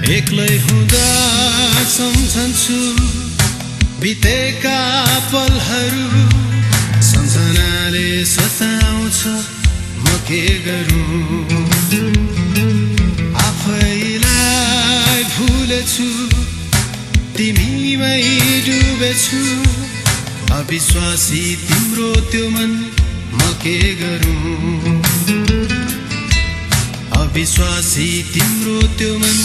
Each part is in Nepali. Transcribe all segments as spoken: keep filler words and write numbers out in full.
एक्लै हुँदा सम्झन्छु बितेका पलहरू सम्झनाले सताउँछ म के गरूँ आफैलाई भुलेछु तिमीमै डुबेछु अविश्वासी तिम्रो त्यो मन म के गरूँ अविश्वासी तिम्रो त्यो मन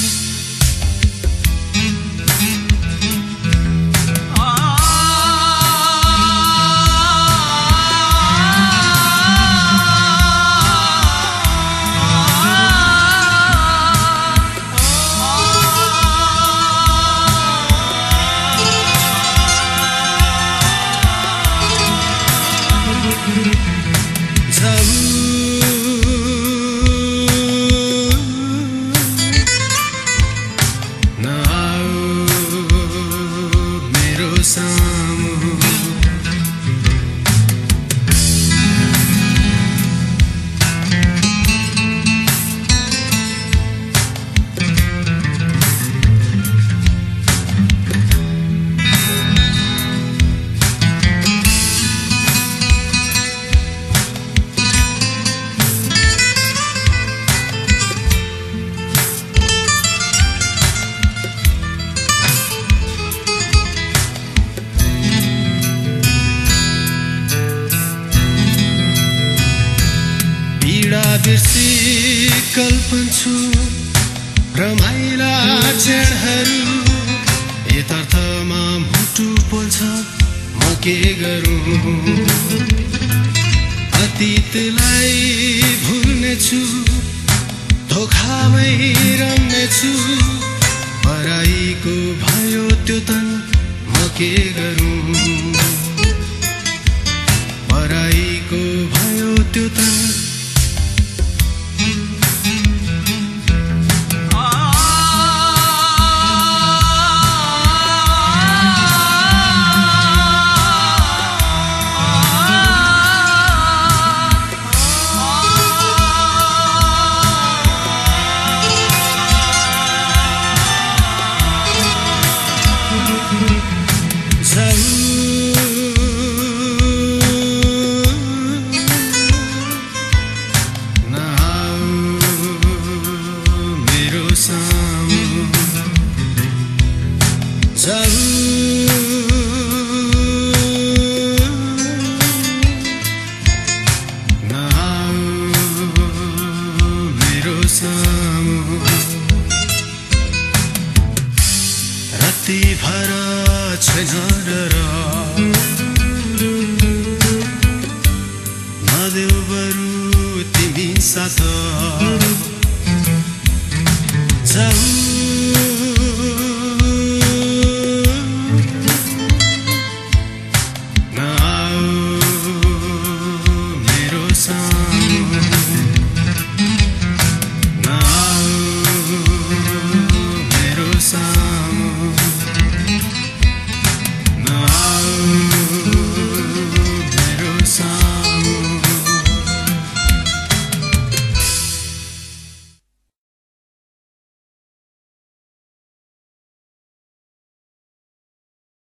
बिर्सी कल्पन्छु रमाइला क्षणहरू यथार्थमा मुटु पोल्छ म के गरूँ अतीतलाई भुल्नेछु धोखामै रम्नेछु पराईको भयो त्यो तन म के गरूँ पराईको भयो त्यो तन रति भर छैन डर नदेऊ बरु तिमी साथ जाऊ